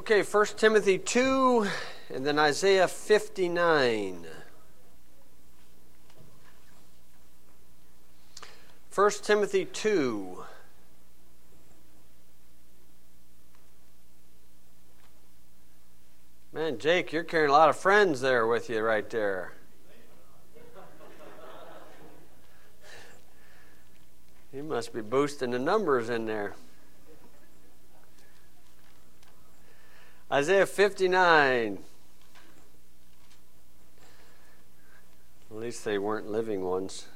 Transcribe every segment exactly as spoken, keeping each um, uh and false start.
Okay, First Timothy two and then Isaiah fifty-nine. First Timothy two. Man, Jake, you're carrying a lot of friends there with you right there. You must be boosting the numbers in there. Isaiah fifty-nine. At least they weren't living ones.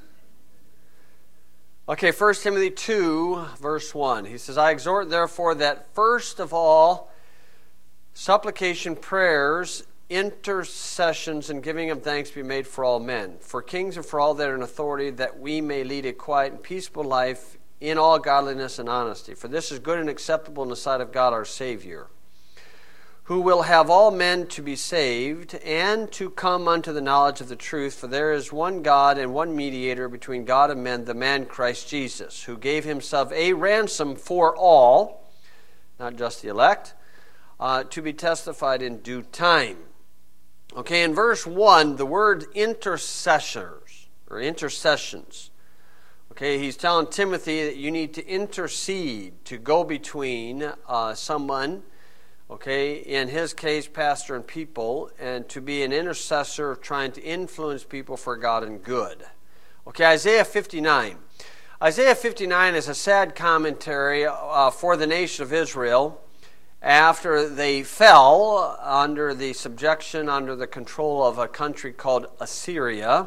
Okay, First Timothy two, verse one. He says, I exhort therefore that first of all, supplication, prayers, intercessions, and giving of thanks be made for all men, for kings and for all that are in authority, that we may lead a quiet and peaceable life in all godliness and honesty. For this is good and acceptable in the sight of God our Savior, who will have all men to be saved and to come unto the knowledge of the truth. For there is one God and one mediator between God and men, the man Christ Jesus, who gave himself a ransom for all, not just the elect, uh, to be testified in due time. Okay, in verse one, the word intercessors, or intercessions. Okay, he's telling Timothy that you need to intercede, to go between uh, someone, okay, in his case, pastor and people, and to be an intercessor trying to influence people for God and good. Okay, Isaiah fifty-nine. Isaiah fifty-nine is a sad commentary uh, for the nation of Israel after they fell under the subjection, under the control of a country called Assyria.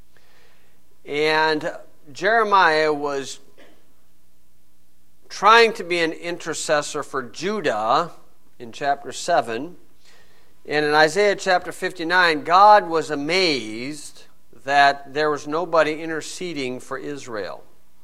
And Jeremiah was trying to be an intercessor for Judah in chapter seven. And in Isaiah chapter fifty-nine, God was amazed that there was nobody interceding for Israel.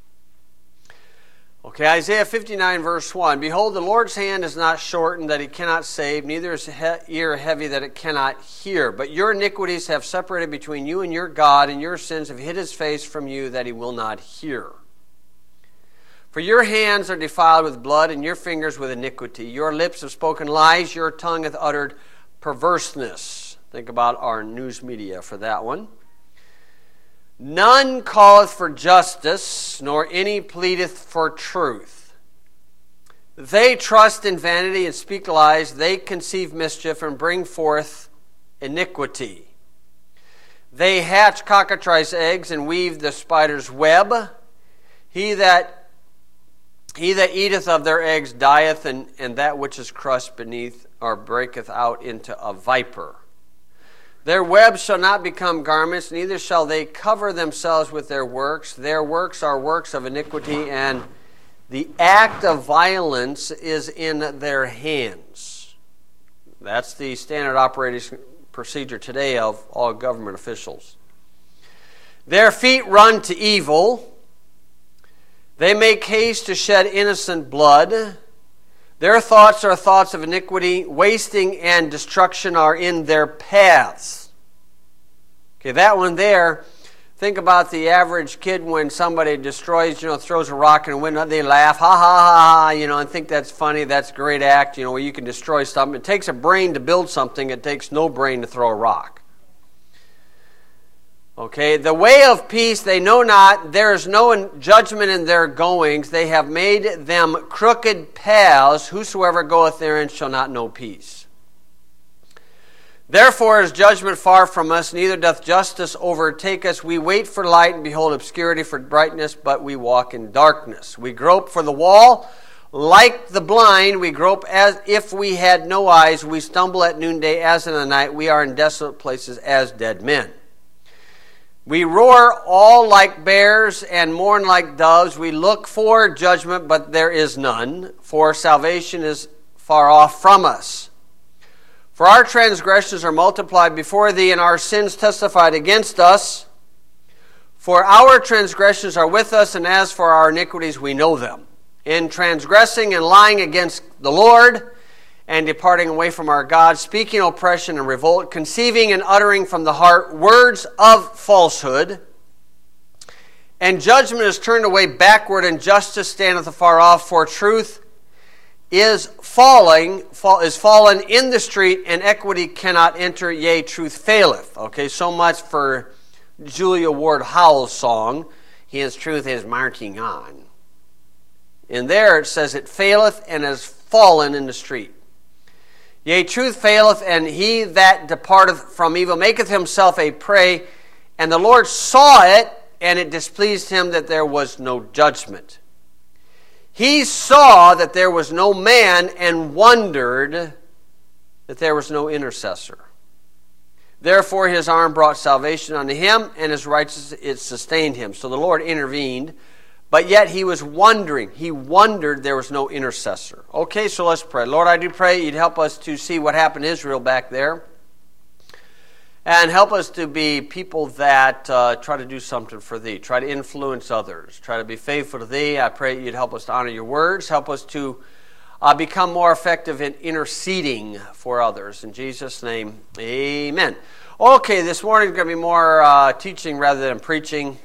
Okay, Isaiah fifty-nine verse one. Behold, the Lord's hand is not shortened that he cannot save, neither is his ear heavy that it cannot hear. But your iniquities have separated between you and your God, and your sins have hid his face from you that he will not hear. For your hands are defiled with blood, and your fingers with iniquity. Your lips have spoken lies, your tongue hath uttered perverseness. Think about our news media for that one. None calleth for justice, nor any pleadeth for truth. They trust in vanity and speak lies. They conceive mischief and bring forth iniquity. They hatch cockatrice eggs and weave the spider's web. He that He that eateth of their eggs dieth, and, and that which is crushed beneath or breaketh out into a viper. Their webs shall not become garments, neither shall they cover themselves with their works. Their works are works of iniquity, and the act of violence is in their hands. That's the standard operating procedure today of all government officials. Their feet run to evil. They make haste to shed innocent blood. Their thoughts are thoughts of iniquity. Wasting and destruction are in their paths. Okay, that one there, think about the average kid when somebody destroys, you know, throws a rock in a window, they laugh, ha ha ha ha, you know, and think that's funny, that's a great act, you know, where you can destroy something. It takes a brain to build something, it takes no brain to throw a rock. Okay, the way of peace they know not, there is no judgment in their goings. They have made them crooked paths. Whosoever goeth therein shall not know peace. Therefore is judgment far from us, neither doth justice overtake us. We wait for light and behold obscurity for brightness, but we walk in darkness. We grope for the wall like the blind. We grope as if we had no eyes. We stumble at noonday as in the night. We are in desolate places as dead men. We roar all like bears and mourn like doves. We look for judgment, but there is none, for salvation is far off from us. For our transgressions are multiplied before thee, and our sins testified against us. For our transgressions are with us, and as for our iniquities we know them. In transgressing and lying against the Lord, and departing away from our God, speaking oppression and revolt, conceiving and uttering from the heart words of falsehood. And judgment is turned away backward, and justice standeth afar off. For truth is falling, fall, is fallen in the street, and equity cannot enter, yea, truth faileth. Okay, so much for Julia Ward Howell's song, His truth is marching on. And there it says, it faileth and is fallen in the street. Yea, truth faileth, and he that departeth from evil maketh himself a prey. And the Lord saw it, and it displeased him that there was no judgment. He saw that there was no man, and wondered that there was no intercessor. Therefore his arm brought salvation unto him, and his righteousness it sustained him. So the Lord intervened, but yet he was wondering. He wondered there was no intercessor. Okay, so let's pray. Lord, I do pray you'd help us to see what happened to Israel back there, and help us to be people that uh, try to do something for thee, try to influence others, try to be faithful to thee. I pray you'd help us to honor your words, help us to uh, become more effective in interceding for others. In Jesus' name, amen. Okay, this morning is going to be more uh, teaching rather than preaching,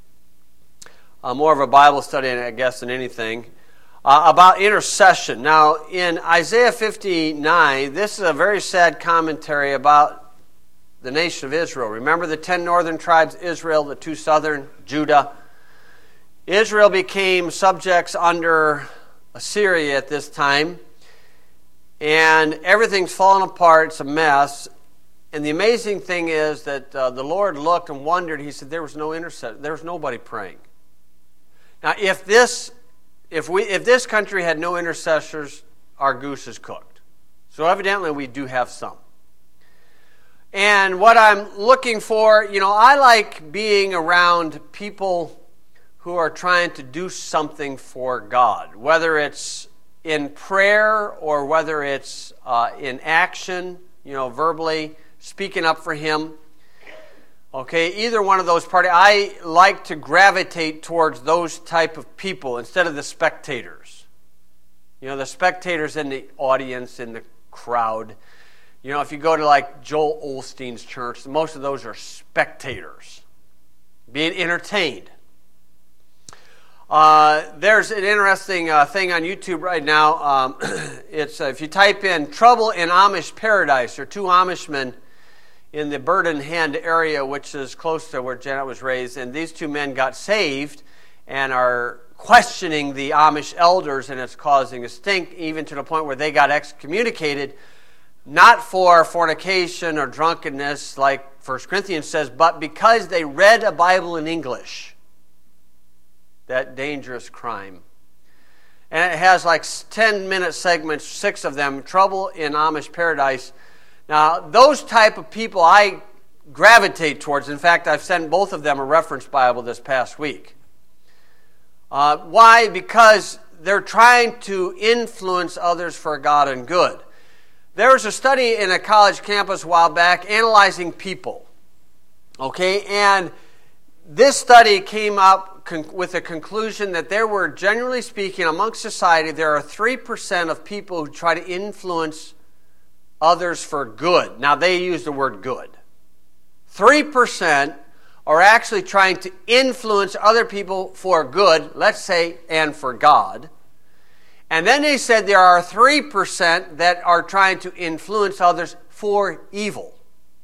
uh, more of a Bible study, I guess, than anything, uh, about intercession. Now, in Isaiah fifty-nine, this is a very sad commentary about the nation of Israel. Remember the ten northern tribes, Israel, the two southern, Judah. Israel became subjects under Assyria at this time, and everything's fallen apart. It's a mess. And the amazing thing is that uh, the Lord looked and wondered. He said there was no intercessor. There was nobody praying. Now, if this, if we, if this country had no intercessors, our goose is cooked. So evidently we do have some. And what I'm looking for, you know, I like being around people who are trying to do something for God, whether it's in prayer or whether it's uh, in action, you know, verbally speaking up for Him. Okay, either one of those parties. I like to gravitate towards those type of people instead of the spectators. You know, the spectators in the audience, in the crowd. You know, if you go to like Joel Osteen's church, most of those are spectators, being entertained. Uh, there's an interesting uh, thing on YouTube right now. Um, it's uh, if you type in "trouble in Amish paradise," there are two Amishmen in the Burden Hand area, which is close to where Janet was raised, and these two men got saved and are questioning the Amish elders, and it's causing a stink, even to the point where they got excommunicated. Not for fornication or drunkenness, like First Corinthians says, but because they read a Bible in English. That dangerous crime. And it has like ten-minute segments, six of them, Trouble in Amish Paradise. Now, those type of people I gravitate towards. In fact, I've sent both of them a reference Bible this past week. Uh, why? Because they're trying to influence others for God and good. There was a study in a college campus a while back analyzing people. Okay, and this study came up con- with a conclusion that there were, generally speaking, amongst society, there are three percent of people who try to influence others for good. Now, they use the word good. three percent are actually trying to influence other people for good, let's say, and for God. And then they said there are three percent that are trying to influence others for evil.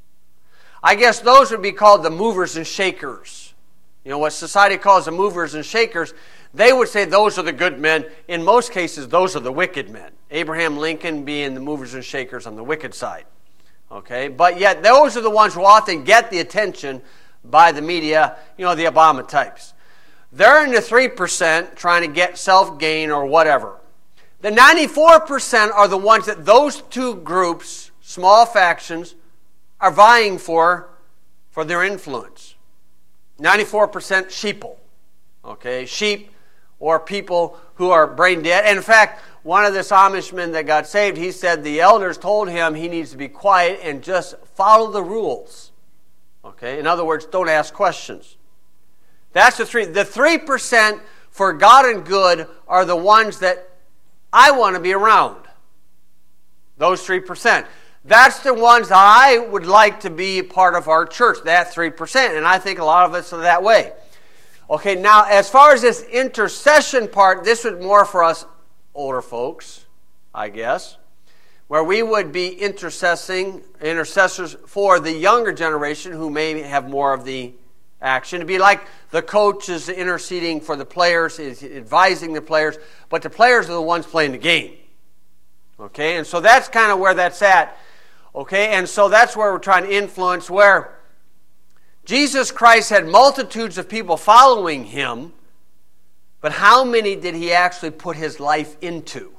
I guess those would be called the movers and shakers. You know, what society calls the movers and shakers, they would say those are the good men. In most cases, those are the wicked men. Abraham Lincoln being the movers and shakers on the wicked side. Okay, but yet those are the ones who often get the attention by the media, you know, the Obama types. They're in the three percent trying to get self-gain or whatever. The ninety-four percent are the ones that those two groups, small factions, are vying for, for their influence. ninety-four percent sheeple. Okay, sheep or people who are brain dead. And in fact, one of the Amishmen that got saved, he said the elders told him he needs to be quiet and just follow the rules. Okay, in other words, don't ask questions. That's the three. The three percent for God and good are the ones that I want to be around. Those three percent. That's the ones that I would like to be part of our church, that three percent. And I think a lot of us are that way. Okay, now as far as this intercession part, this was more for us older folks. I guess, where we would be intercessing, intercessors for the younger generation who may have more of the action. It'd be like the coach is interceding for the players, is advising the players, but the players are the ones playing the game. Okay, and so that's kind of where that's at. Okay, and so that's where we're trying to influence, where Jesus Christ had multitudes of people following him, but how many did he actually put his life into?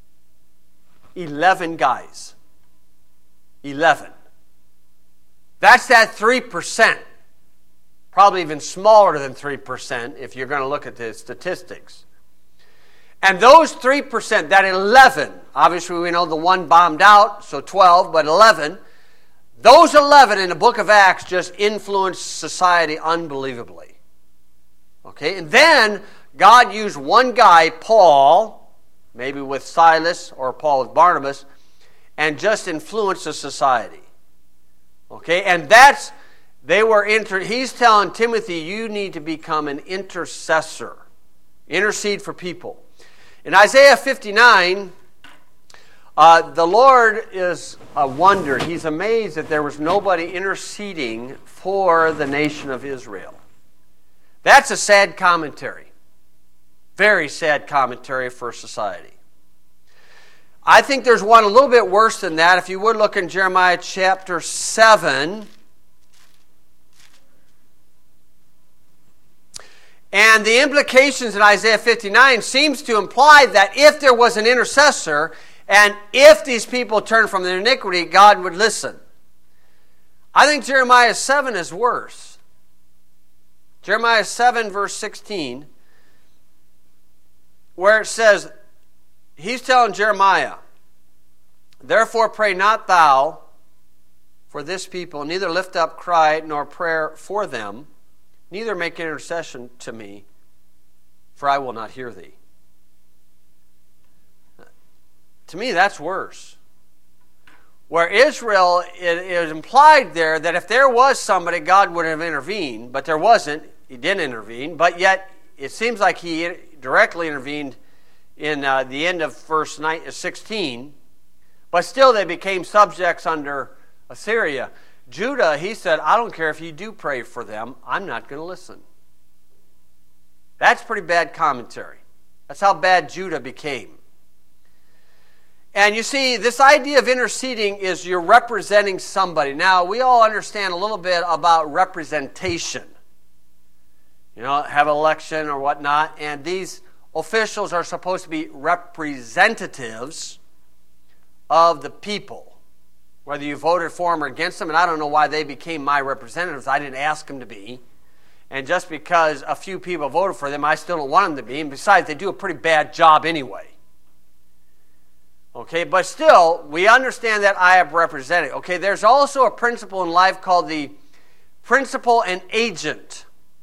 Eleven guys. Eleven. That's that three percent. Probably even smaller than three percent if you're going to look at the statistics. And those three percent, that eleven, obviously we know the one bombed out, so twelve, but eleven, those eleven in the book of Acts just influenced society unbelievably. Okay, and then God used one guy, Paul, maybe with Silas or Paul with Barnabas, and just influenced the society. Okay, and that's, they were, inter, he's telling Timothy, you need to become an intercessor. Intercede for people. In Isaiah fifty-nine, uh, the Lord is a wonder. He's amazed that there was nobody interceding for the nation of Israel. That's a sad commentary. Very sad commentary for society. I think there's one a little bit worse than that. If you would look in Jeremiah chapter seven. And the implications in Isaiah fifty-nine seems to imply that if there was an intercessor, and if these people turned from their iniquity, God would listen. I think Jeremiah seven is worse. Jeremiah seven, verse sixteen, where it says, he's telling Jeremiah, therefore pray not thou for this people, neither lift up cry nor prayer for them, neither make intercession to me, for I will not hear thee. To me, that's worse. Where Israel, it is implied there that if there was somebody, God would have intervened, but there wasn't. He didn't intervene, but yet it seems like he directly intervened in uh, the end of verse sixteen, but still they became subjects under Assyria. Judah, he said, I don't care if you do pray for them, I'm not going to listen. That's pretty bad commentary. That's how bad Judah became. And you see, this idea of interceding is you're representing somebody. Now, we all understand a little bit about representation. You know, have an election or whatnot, and these officials are supposed to be representatives of the people. Whether you voted for them or against them, and I don't know why they became my representatives. I didn't ask them to be. And just because a few people voted for them, I still don't want them to be. And besides, they do a pretty bad job anyway. Okay, but still, we understand that I have represented. Okay, there's also a principle in life called the principal and agent.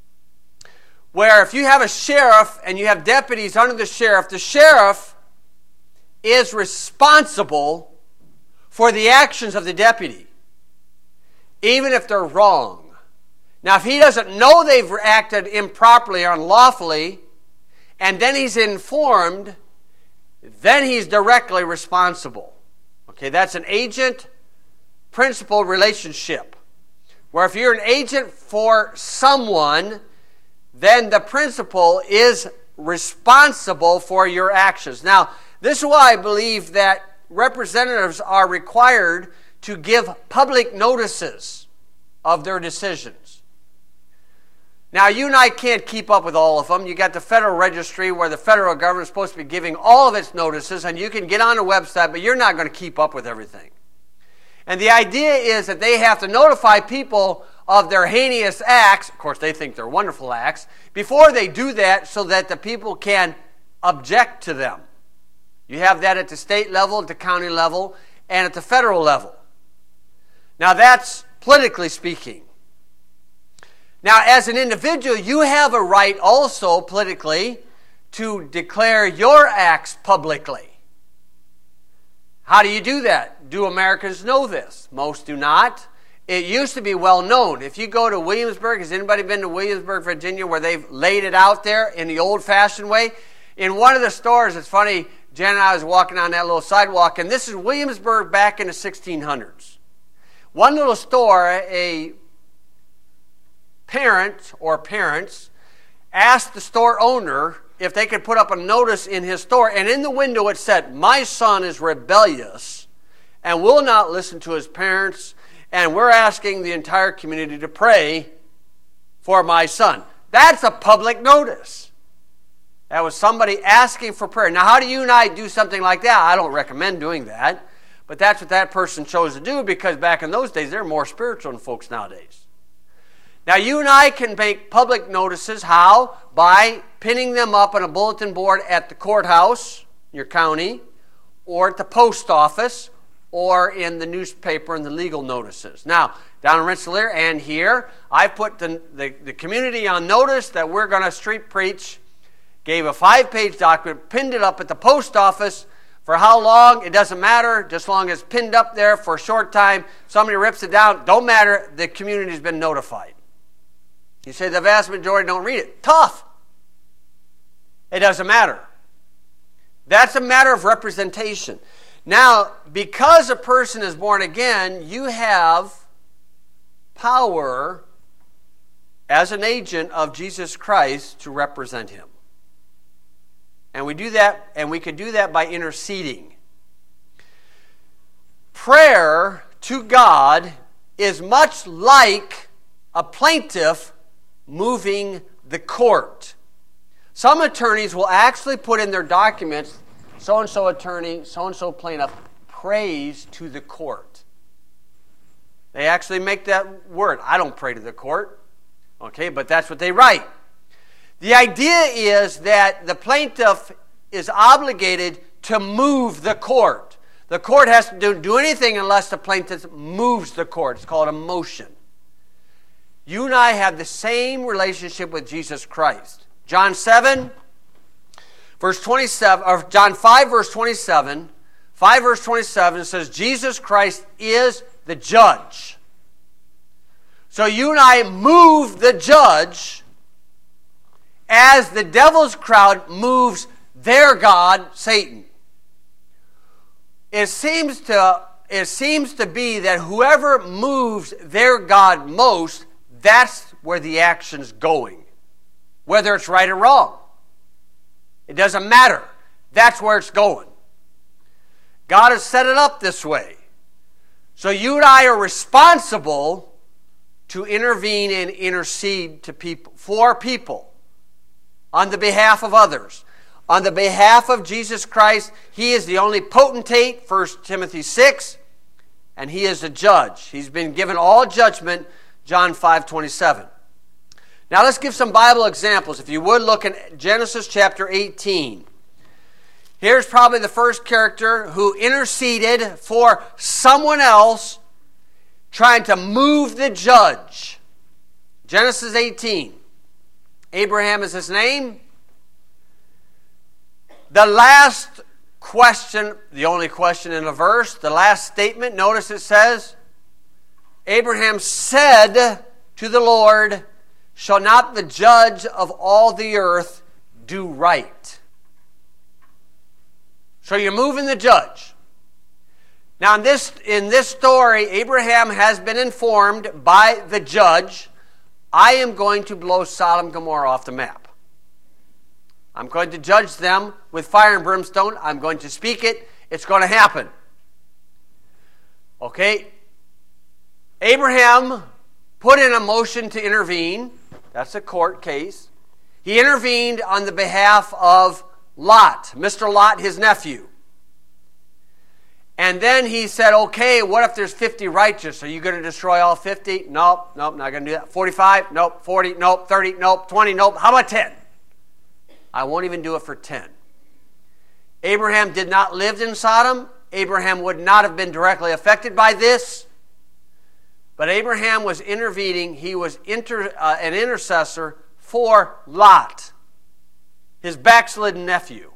Where if you have a sheriff and you have deputies under the sheriff, the sheriff is responsible for the actions of the deputy, even if they're wrong. Now, if he doesn't know they've acted improperly or unlawfully, and then he's informed, then he's directly responsible. Okay, that's an agent-principal relationship, where if you're an agent for someone, then the principal is responsible for your actions. Now, this is why I believe that representatives are required to give public notices of their decisions. Now, you and I can't keep up with all of them. You got the Federal Registry where the federal government is supposed to be giving all of its notices, and you can get on a website, but you're not going to keep up with everything. And the idea is that they have to notify people of their heinous acts, of course they think they're wonderful acts, before they do that so that the people can object to them. You have that at the state level, at the county level, and at the federal level. Now that's politically speaking. Now as an individual, you have a right also politically to declare your acts publicly. How do you do that? Do Americans know this? Most do not. It used to be well known. If you go to Williamsburg, has anybody been to Williamsburg, Virginia, where they've laid it out there in the old-fashioned way? In one of the stores, it's funny, Jan and I was walking on that little sidewalk, and this is Williamsburg back in the sixteen hundreds. One little store, a parent or parents asked the store owner if they could put up a notice in his store, and in the window it said, "My son is rebellious and will not listen to his parents, and we're asking the entire community to pray for my son." That's a public notice. That was somebody asking for prayer. Now, how do you and I do something like that? I don't recommend doing that, but that's what that person chose to do, because back in those days, they're more spiritual than folks nowadays. Now, you and I can make public notices. How? By pinning them up on a bulletin board at the courthouse, your county, or at the post office, or in the newspaper and the legal notices. Now, down in Rensselaer and here, I put the, the, the community on notice that we're going to street preach, gave a five-page document, pinned it up at the post office. For how long, it doesn't matter, just long as it's pinned up there for a short time. Somebody rips it down, don't matter, the community's been notified. You say the vast majority don't read it. Tough. It doesn't matter. That's a matter of representation. Now, because a person is born again, you have power as an agent of Jesus Christ to represent him. And we do that, and we can do that by interceding. Prayer to God is much like a plaintiff moving the court. Some attorneys will actually put in their documents, so-and-so attorney, so-and-so plaintiff prays to the court. They actually make that word. I don't pray to the court, okay, but that's what they write. The idea is that the plaintiff is obligated to move the court. The court has to do, do anything unless the plaintiff moves the court. It's called a motion. You and I have the same relationship with Jesus Christ. John seven, verse twenty-seven, or John five, verse twenty-seven, five, verse twenty-seven says, Jesus Christ is the judge. So you and I move the judge as the devil's crowd moves their god, Satan. It seems to, it seems to be that whoever moves their god most, that's where the action's going. Whether it's right or wrong. It doesn't matter. That's where it's going. God has set it up this way. So you and I are responsible to intervene and intercede to people, for people, on the behalf of others. On the behalf of Jesus Christ, he is the only potentate, First Timothy six, and he is a judge. He's been given all judgment, John five twenty-seven. Now let's give some Bible examples. If you would, look in Genesis chapter eighteen. Here's probably the first character who interceded for someone else trying to move the judge. Genesis eighteen. Abraham is his name. The last question, the only question in the verse, the last statement, notice it says, Abraham said to the Lord, shall not the judge of all the earth do right? So you're moving the judge. Now in this, in this story, Abraham has been informed by the judge, I am going to blow Sodom and Gomorrah off the map. I'm going to judge them with fire and brimstone. I'm going to speak it. It's going to happen. Okay? Abraham put in a motion to intervene. That's a court case. He intervened on the behalf of Lot, Mister Lot, his nephew. And then he said, okay, what if there's fifty righteous? Are you going to destroy all fifty? Nope, nope, not going to do that. forty-five? Nope. forty? Nope. thirty? Nope. twenty? Nope. How about ten? I won't even do it for ten. Abraham did not live in Sodom. Abraham would not have been directly affected by this. But Abraham was intervening. He was inter, uh, an intercessor for Lot, his backslidden nephew.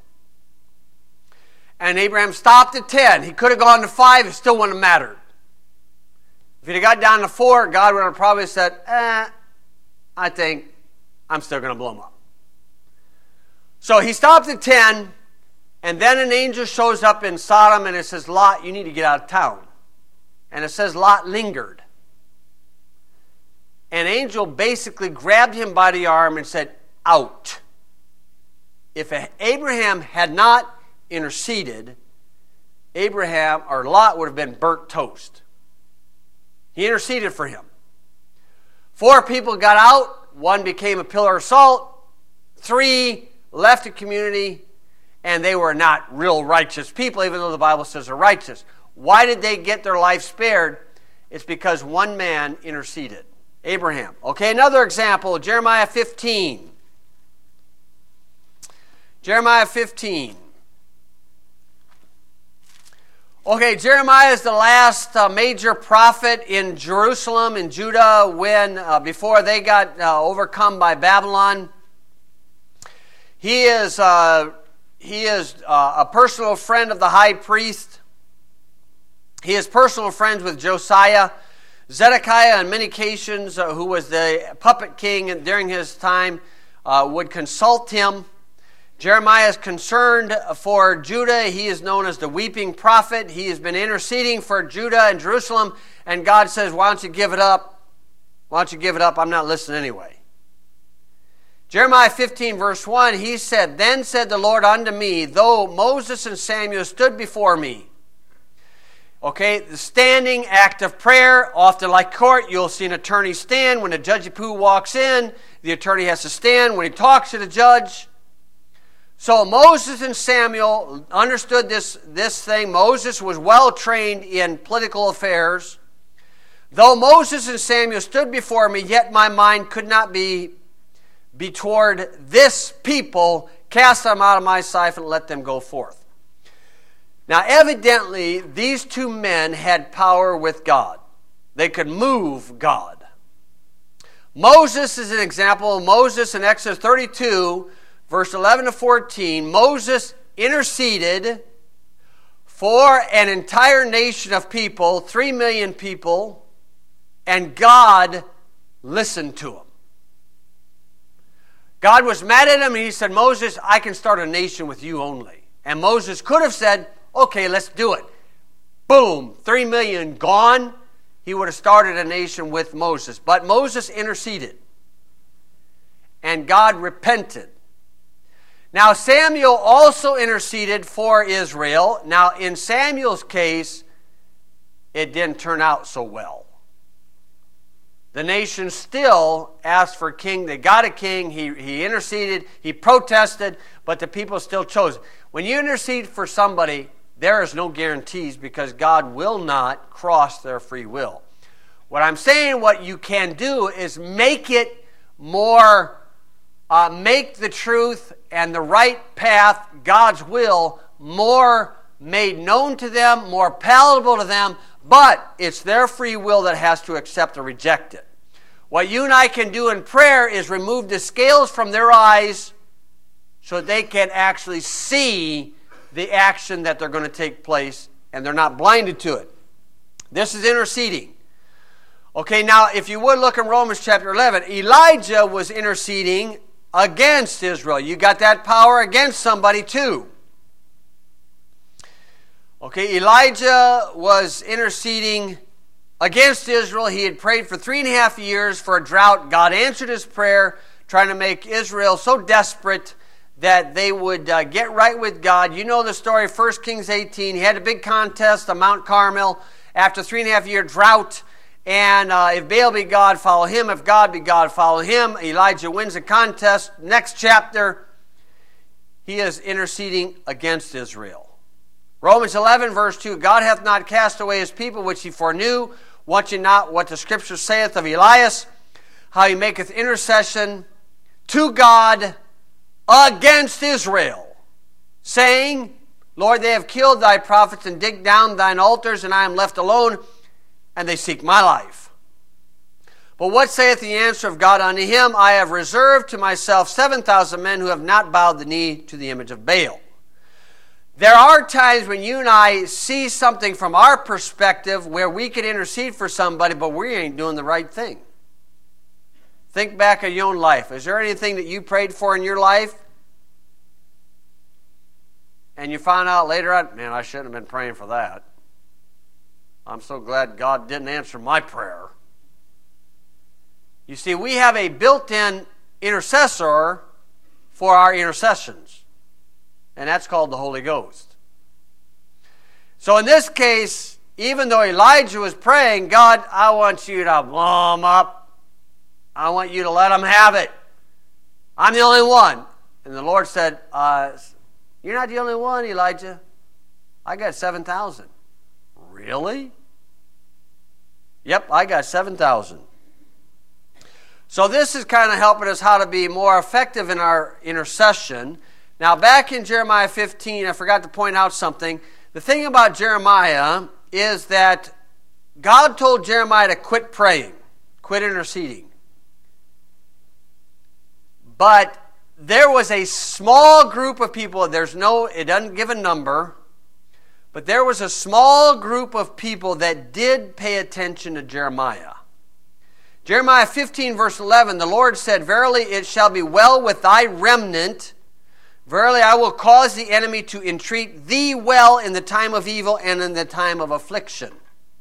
And Abraham stopped at ten. He could have gone to five. It still wouldn't have mattered. If he'd have got down to four, God would have probably said, eh, I think I'm still going to blow him up. So he stopped at ten, And then an angel shows up in Sodom and it says, Lot, you need to get out of town. And it says Lot lingered. An angel basically grabbed him by the arm and said, out. If Abraham had not interceded, Abraham or Lot would have been burnt toast. He interceded for him. Four people got out. One became a pillar of salt. Three left the community, and they were not real righteous people, even though the Bible says they're righteous. Why did they get their life spared? It's because one man interceded. Abraham. Okay, another example, Jeremiah fifteen. Jeremiah fifteen. Okay, Jeremiah is the last uh, major prophet in Jerusalem, in Judah, when uh, before they got uh, overcome by Babylon. He is uh, he is uh, a personal friend of the high priest. He is personal friends with Josiah. Zedekiah, on many occasions, uh, who was the puppet king during his time, uh, would consult him. Jeremiah is concerned for Judah. He is known as the weeping prophet. He has been interceding for Judah and Jerusalem, and God says, why don't you give it up? Why don't you give it up? I'm not listening anyway. Jeremiah fifteen, verse one, he said, Then said the Lord unto me, though Moses and Samuel stood before me. Okay, the standing act of prayer, often like court, you'll see an attorney stand. When the judge-poo walks in, the attorney has to stand when he talks to the judge. So Moses and Samuel understood this, this thing. Moses was well trained in political affairs. Though Moses and Samuel stood before me, yet my mind could not be, be toward this people. Cast them out of my sight and let them go forth. Now, evidently, these two men had power with God. They could move God. Moses is an example. Moses in Exodus thirty-two, verse eleven to fourteen, Moses interceded for an entire nation of people, three million people, and God listened to him. God was mad at him, and he said, Moses, I can start a nation with you only. And Moses could have said, okay, let's do it. Boom, three million gone. He would have started a nation with Moses. But Moses interceded, and God repented. Now, Samuel also interceded for Israel. Now, in Samuel's case, it didn't turn out so well. The nation still asked for a king. They got a king. He, he interceded. He protested, but the people still chose. When you intercede for somebody, there is no guarantees because God will not cross their free will. What I'm saying, what you can do is make it more, uh, make the truth and the right path, God's will, more made known to them, more palatable to them, but it's their free will that has to accept or reject it. What you and I can do in prayer is remove the scales from their eyes so they can actually see the action that they're going to take place, and they're not blinded to it. This is interceding. Okay, now if you would look in Romans chapter eleven, Elijah was interceding against Israel. You got that power against somebody too. Okay, Elijah was interceding against Israel. He had prayed for three and a half years for a drought. God answered his prayer, trying to make Israel so desperate that they would uh, get right with God. You know the story, First Kings eighteen. He had a big contest on Mount Carmel after three and a half year drought. And uh, if Baal be God, follow him. If God be God, follow him. Elijah wins the contest. Next chapter, he is interceding against Israel. Romans eleven, verse two, God hath not cast away his people which he foreknew. Want ye not what the Scripture saith of Elias, how he maketh intercession to God against Israel, saying, Lord, they have killed thy prophets and digged down thine altars, and I am left alone, and they seek my life. But what saith the answer of God unto him? I have reserved to myself seven thousand men who have not bowed the knee to the image of Baal. There are times when you and I see something from our perspective where we can intercede for somebody, but we ain't doing the right thing. Think back on your own life. Is there anything that you prayed for in your life and you find out later on, man, I shouldn't have been praying for that. I'm so glad God didn't answer my prayer. You see, we have a built-in intercessor for our intercessions, and that's called the Holy Ghost. So in this case, even though Elijah was praying, God, I want you to blow them up. I want you to let them have it. I'm the only one. And the Lord said, uh, you're not the only one, Elijah. I got seven thousand. Really? Yep, I got seven thousand. So this is kind of helping us how to be more effective in our intercession. Now, back in Jeremiah fifteen, I forgot to point out something. The thing about Jeremiah is that God told Jeremiah to quit praying, quit interceding. But there was a small group of people, there's no, it doesn't give a number, but there was a small group of people that did pay attention to Jeremiah. Jeremiah fifteen, verse eleven, the Lord said, verily it shall be well with thy remnant. Verily I will cause the enemy to entreat thee well in the time of evil and in the time of affliction.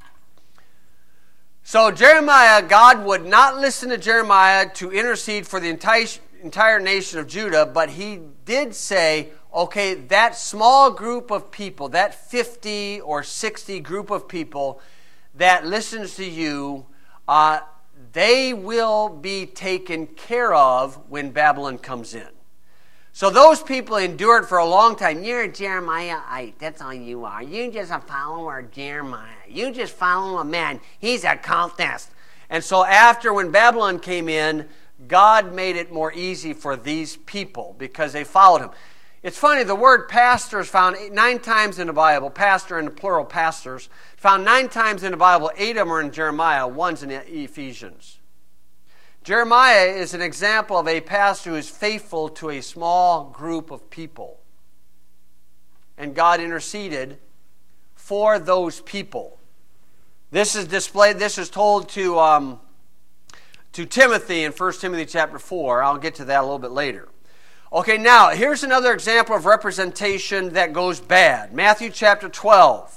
So Jeremiah, God would not listen to Jeremiah to intercede for the entire, entire nation of Judah, but he did say, okay, that small group of people, that fifty or sixty group of people that listens to you, uh, they will be taken care of when Babylon comes in. So those people endured for a long time. You're a Jeremiahite. That's all you are. You're just a follower of Jeremiah. You just follow a man. He's a cultist. And so after when Babylon came in, God made it more easy for these people because they followed him. It's funny, the word pastor is found nine times in the Bible. Pastor in the plural, pastors. Found nine times in the Bible. Eight of them are in Jeremiah. One's in Ephesians. Jeremiah is an example of a pastor who is faithful to a small group of people. And God interceded for those people. This is displayed, this is told to, um, to Timothy in First Timothy chapter four. I'll get to that a little bit later. Okay, now, here's another example of representation that goes bad. Matthew chapter twelve.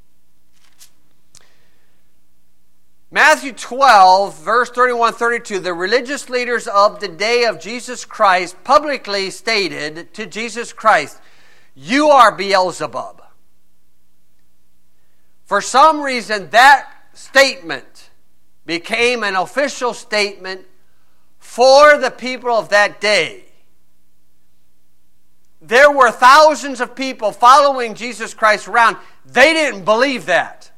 Matthew twelve, verse thirty-one thirty-two, the religious leaders of the day of Jesus Christ publicly stated to Jesus Christ, you are Beelzebub. For some reason, that statement became an official statement for the people of that day. There were thousands of people following Jesus Christ around. They didn't believe that.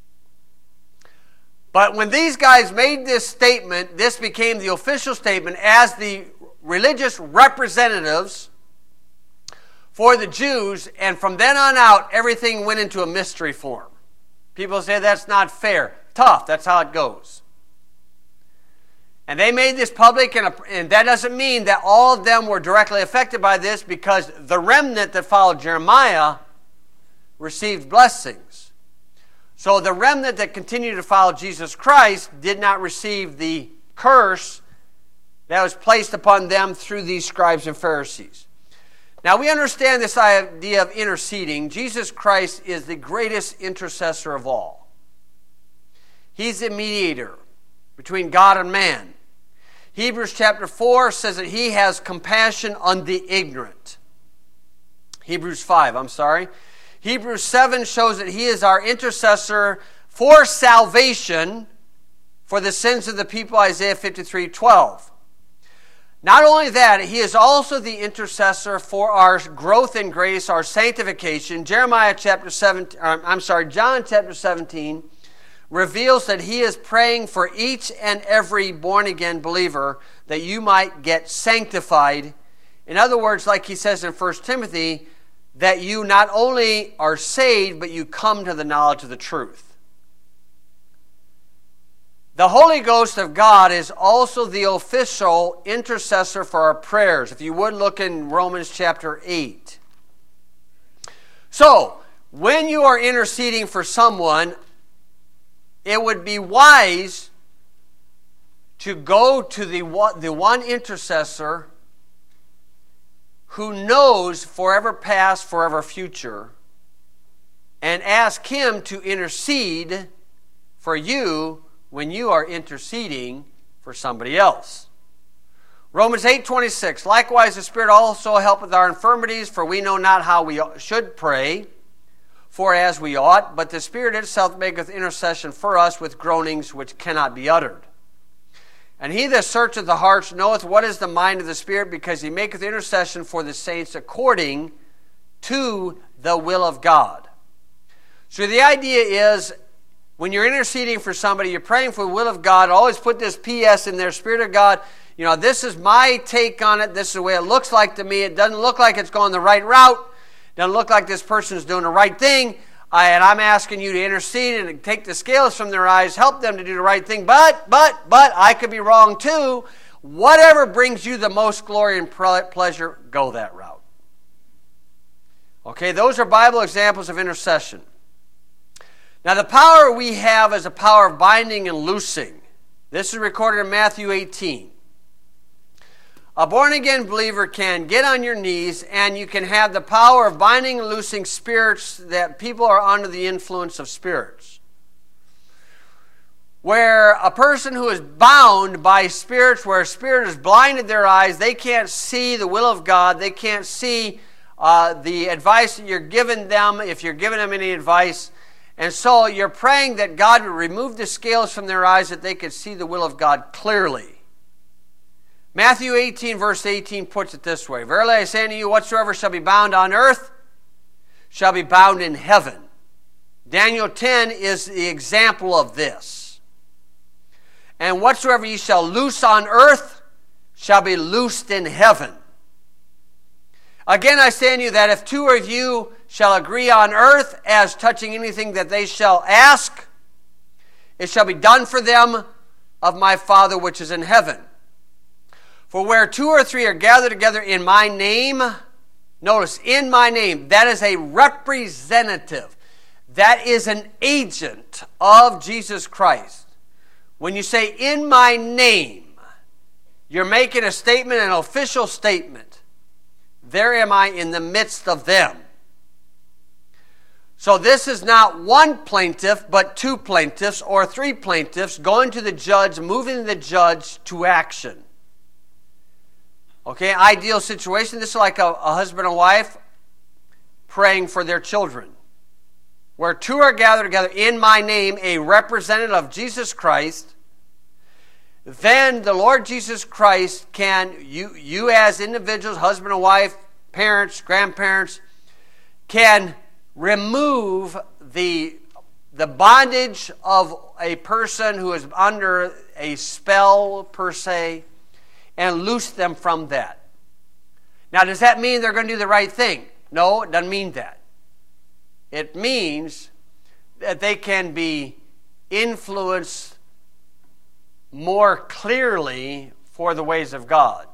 But when these guys made this statement, this became the official statement as the religious representatives for the Jews, and from then on out, everything went into a mystery form. People say that's not fair. Tough, that's how it goes. And they made this public, and, and that doesn't mean that all of them were directly affected by this, because the remnant that followed Jeremiah received blessings. So the remnant that continued to follow Jesus Christ did not receive the curse that was placed upon them through these scribes and Pharisees. Now we understand this idea of interceding. Jesus Christ is the greatest intercessor of all. He's the mediator between God and man. Hebrews chapter four says that he has compassion on the ignorant. Hebrews five, I'm sorry. Hebrews seven shows that he is our intercessor for salvation for the sins of the people, Isaiah fifty-three twelve. Not only that, he is also the intercessor for our growth in grace, our sanctification. Jeremiah chapter seventeen, I'm sorry, John chapter seventeen reveals that he is praying for each and every born-again believer that you might get sanctified. In other words, like he says in First Timothy, that you not only are saved, but you come to the knowledge of the truth. The Holy Ghost of God is also the official intercessor for our prayers. If you would look in Romans chapter eight. So, when you are interceding for someone, it would be wise to go to the one, the one intercessor who knows forever past, forever future, and ask Him to intercede for you when you are interceding for somebody else. Romans eight twenty-six, likewise the Spirit also helpeth our infirmities, for we know not how we should pray, for as we ought, but the Spirit itself maketh intercession for us with groanings which cannot be uttered. And he that searcheth the hearts knoweth what is the mind of the Spirit, because he maketh intercession for the saints according to the will of God. So the idea is, when you're interceding for somebody, you're praying for the will of God, always put this P S in there, Spirit of God, you know, this is my take on it, this is the way it looks like to me, it doesn't look like it's going the right route, doesn't look like this person is doing the right thing, I, and I'm asking you to intercede and take the scales from their eyes, help them to do the right thing, but, but, but, I could be wrong too. Whatever brings you the most glory and pleasure, go that route. Okay, those are Bible examples of intercession. Now, the power we have is a power of binding and loosing. This is recorded in Matthew eighteen. A born-again believer can get on your knees and you can have the power of binding and loosing spirits that people are under the influence of spirits. Where a person who is bound by spirits, where a spirit has blinded their eyes, they can't see the will of God, they can't see uh, the advice that you're giving them, if you're giving them any advice. And so you're praying that God would remove the scales from their eyes that they could see the will of God clearly. Matthew eighteen, verse eighteen puts it this way, verily I say unto you, whatsoever shall be bound on earth shall be bound in heaven. Daniel ten is the example of this. And whatsoever ye shall loose on earth shall be loosed in heaven. Again I say unto you that if two of you shall agree on earth as touching anything that they shall ask, it shall be done for them of my Father which is in heaven. For where two or three are gathered together in my name, notice, in my name, that is a representative. That is an agent of Jesus Christ. When you say in my name, you're making a statement, an official statement. There am I in the midst of them. So this is not one plaintiff, but two plaintiffs or three plaintiffs going to the judge, moving the judge to action. Okay, ideal situation. This is like a, a husband and wife praying for their children. Where two are gathered together in my name, a representative of Jesus Christ, then the Lord Jesus Christ can, you, you as individuals, husband and wife, parents, grandparents, can remove the, the bondage of a person who is under a spell, per se, and loose them from that. Now, does that mean they're going to do the right thing? No, it doesn't mean that. It means that they can be influenced more clearly for the ways of God.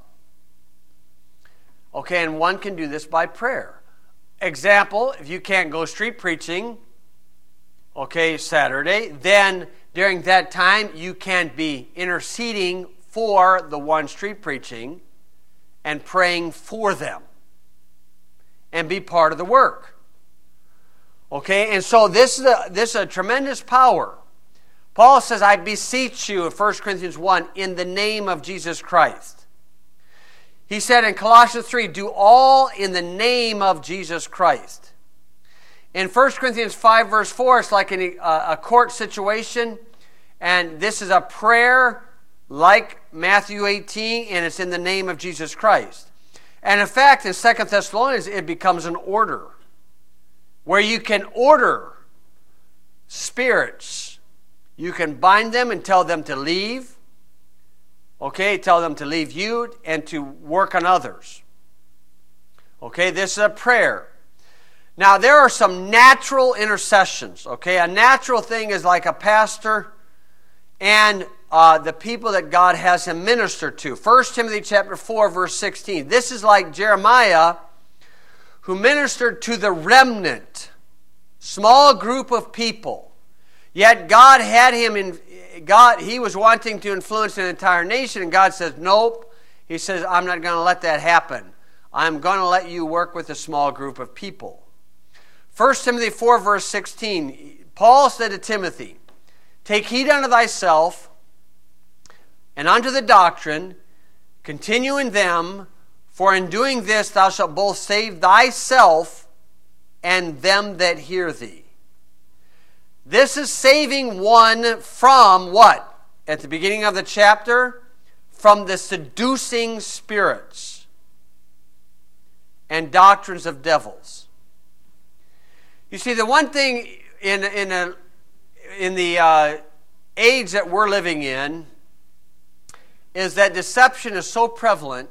Okay, and one can do this by prayer. Example, if you can't go street preaching, okay, Saturday, then during that time you can be interceding for the one street preaching and praying for them and be part of the work. Okay, and so this is a, this is a tremendous power. Paul says, I beseech you in First Corinthians one, in the name of Jesus Christ. He said in Colossians three, do all in the name of Jesus Christ. In First Corinthians five, verse four, it's like a, a court situation, and this is a prayer like Matthew eighteen, and it's in the name of Jesus Christ. And in fact, in Second Thessalonians, it becomes an order, where you can order spirits. You can bind them and tell them to leave. Okay, tell them to leave you and to work on others. Okay, this is a prayer. Now, there are some natural intercessions. Okay, a natural thing is like a pastor and Uh, the people that God has him minister to. First Timothy chapter four, verse sixteen. This is like Jeremiah, who ministered to the remnant, small group of people. Yet God had him in, God, he was wanting to influence an entire nation, and God says, nope. He says, I'm not going to let that happen. I'm going to let you work with a small group of people. First Timothy four, verse sixteen, Paul said to Timothy, take heed unto thyself and unto the doctrine, continue in them, for in doing this thou shalt both save thyself and them that hear thee. This is saving one from what? At the beginning of the chapter, from the seducing spirits and doctrines of devils. You see, the one thing in, in, a, in the uh, age that we're living in is that deception is so prevalent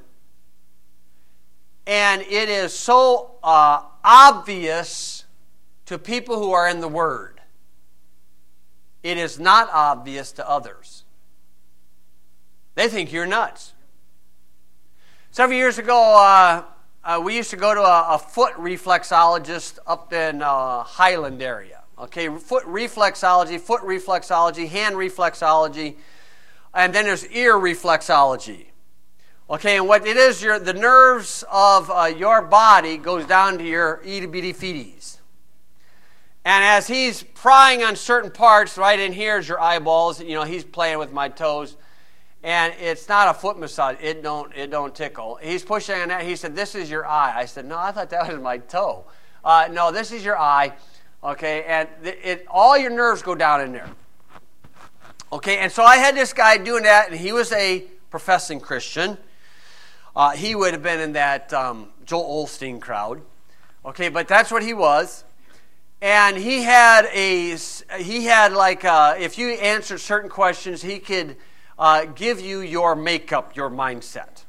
and it is so uh, obvious to people who are in the Word. It is not obvious to others. They think you're nuts. Several years ago, uh, uh, we used to go to a, a foot reflexologist up in uh, Highland area. Okay, foot reflexology, foot reflexology, hand reflexology, and then there's ear reflexology. Okay, and what it is, your the nerves of uh, your body goes down to your itty bitty feeties. And as he's prying on certain parts, right in here is your eyeballs. You know, he's playing with my toes. And it's not a foot massage. It don't, it don't tickle. He's pushing on that. He said, this is your eye. I said, no, I thought that was my toe. Uh, no, this is your eye. Okay, and it, it all your nerves go down in there. Okay, and so I had this guy doing that, and he was a professing Christian. Uh, he would have been in that um, Joel Osteen crowd. Okay, but that's what he was. And he had a, he had like, a, if you answered certain questions, he could uh, give you your makeup, your mindset.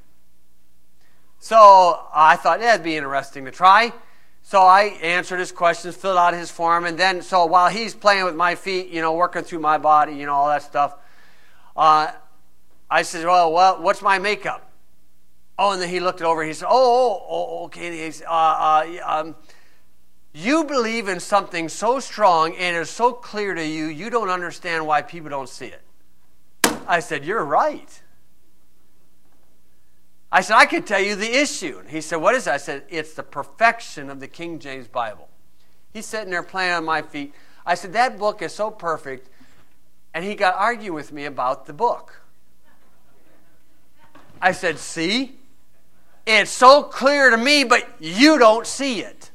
So I thought, yeah, it'd be interesting to try. So I answered his questions, filled out his form, and then, so while he's playing with my feet, you know, working through my body, you know, all that stuff, uh, I said, well, well, what's my makeup? Oh, and then he looked it over, and he said, oh, oh, oh okay, he's, uh, uh, um, you believe in something so strong and it's so clear to you, you don't understand why people don't see it. I said, you're right. I said, I could tell you the issue. And he said, what is it? I said, it's the perfection of the King James Bible. He's sitting there playing on my feet. I said, that book is so perfect. And he got arguing with me about the book. I said, see? It's so clear to me, but you don't see it.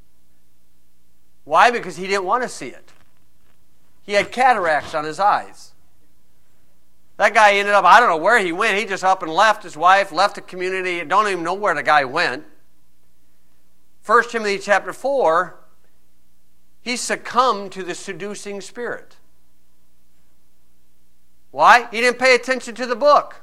Why? Because he didn't want to see it. He had cataracts on his eyes. That guy ended up, I don't know where he went. He just up and left his wife, left the community. Don't even know where the guy went. First Timothy chapter four, he succumbed to the seducing spirit. Why? He didn't pay attention to the book.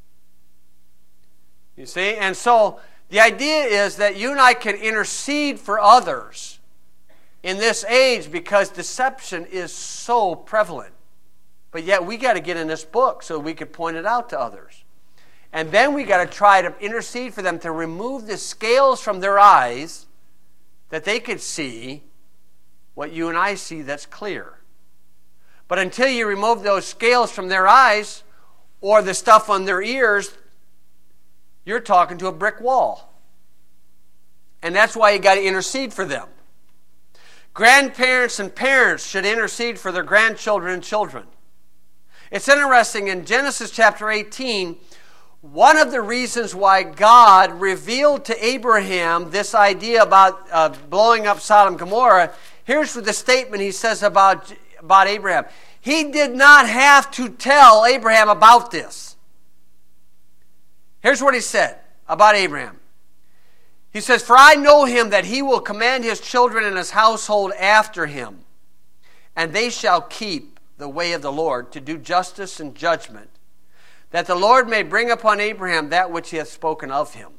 You see? And so the idea is that you and I can intercede for others in this age because deception is so prevalent. But yet we got to get in this book so we could point it out to others. And then we got to try to intercede for them to remove the scales from their eyes that they could see what you and I see that's clear. But until you remove those scales from their eyes or the stuff on their ears, you're talking to a brick wall. And that's why you got to intercede for them. Grandparents and parents should intercede for their grandchildren and children. It's interesting, in Genesis chapter eighteen, one of the reasons why God revealed to Abraham this idea about uh, blowing up Sodom and Gomorrah, here's the statement he says about, about Abraham. He did not have to tell Abraham about this. Here's what he said about Abraham. He says, for I know him that he will command his children and his household after him, and they shall keep the way of the Lord to do justice and judgment, that the Lord may bring upon Abraham that which he hath spoken of him.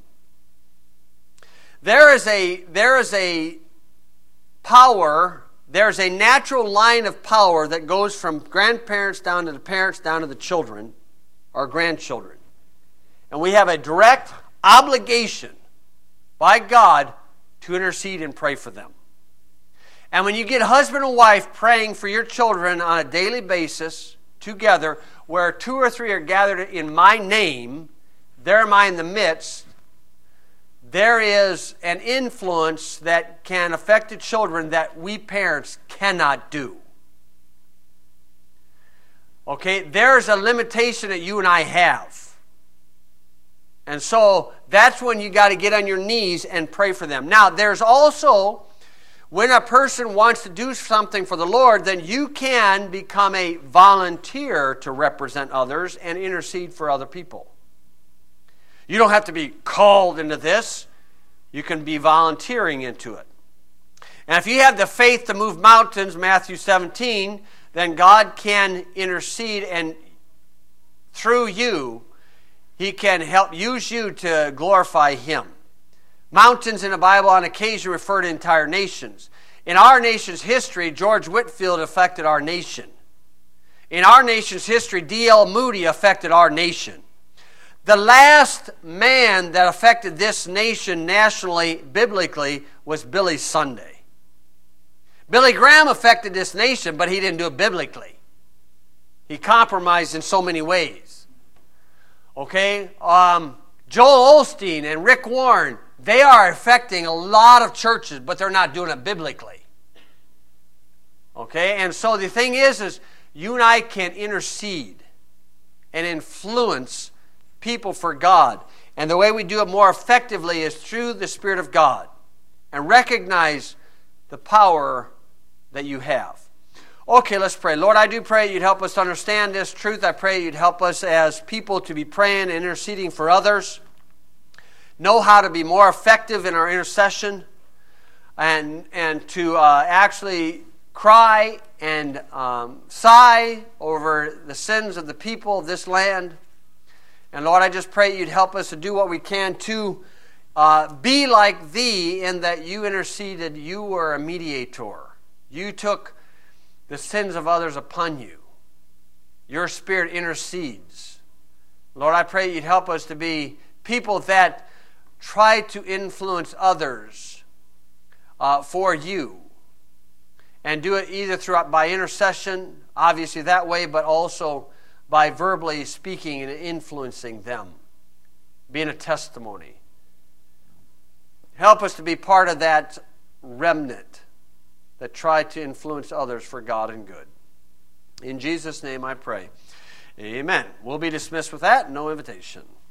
There is a, there is a power, there's a natural line of power that goes from grandparents down to the parents, down to the children, or grandchildren. And we have a direct obligation by God to intercede and pray for them. And when you get husband and wife praying for your children on a daily basis together, where two or three are gathered in my name, there am I in the midst, there is an influence that can affect the children that we parents cannot do. Okay, there's a limitation that you and I have. And so that's when you got to get on your knees and pray for them. Now, there's also, when a person wants to do something for the Lord, then you can become a volunteer to represent others and intercede for other people. You don't have to be called into this. You can be volunteering into it. And if you have the faith to move mountains, Matthew seventeen, then God can intercede, and through you, He can help use you to glorify Him. Mountains in the Bible on occasion refer to entire nations. In our nation's history, George Whitefield affected our nation. In our nation's history, D L Moody affected our nation. The last man that affected this nation nationally, biblically, was Billy Sunday. Billy Graham affected this nation, but he didn't do it biblically. He compromised in so many ways. Okay? Um, Joel Osteen and Rick Warren, they are affecting a lot of churches, but they're not doing it biblically. Okay? And so the thing is, is you and I can intercede and influence people for God. And the way we do it more effectively is through the Spirit of God. And recognize the power that you have. Okay, let's pray. Lord, I do pray you'd help us to understand this truth. I pray you'd help us as people to be praying and interceding for others. Know how to be more effective in our intercession. And, and to uh, actually cry and um, sigh over the sins of the people of this land. And Lord, I just pray you'd help us to do what we can to uh, be like Thee, in that you interceded, you were a mediator. You took the sins of others upon you. Your Spirit intercedes. Lord, I pray you'd help us to be people that try to influence others uh, for you. And do it either through, by intercession, obviously that way, but also by verbally speaking and influencing them. Being a testimony. Help us to be part of that remnant that try to influence others for God and good. In Jesus' name I pray. Amen. We'll be dismissed with that. No invitation.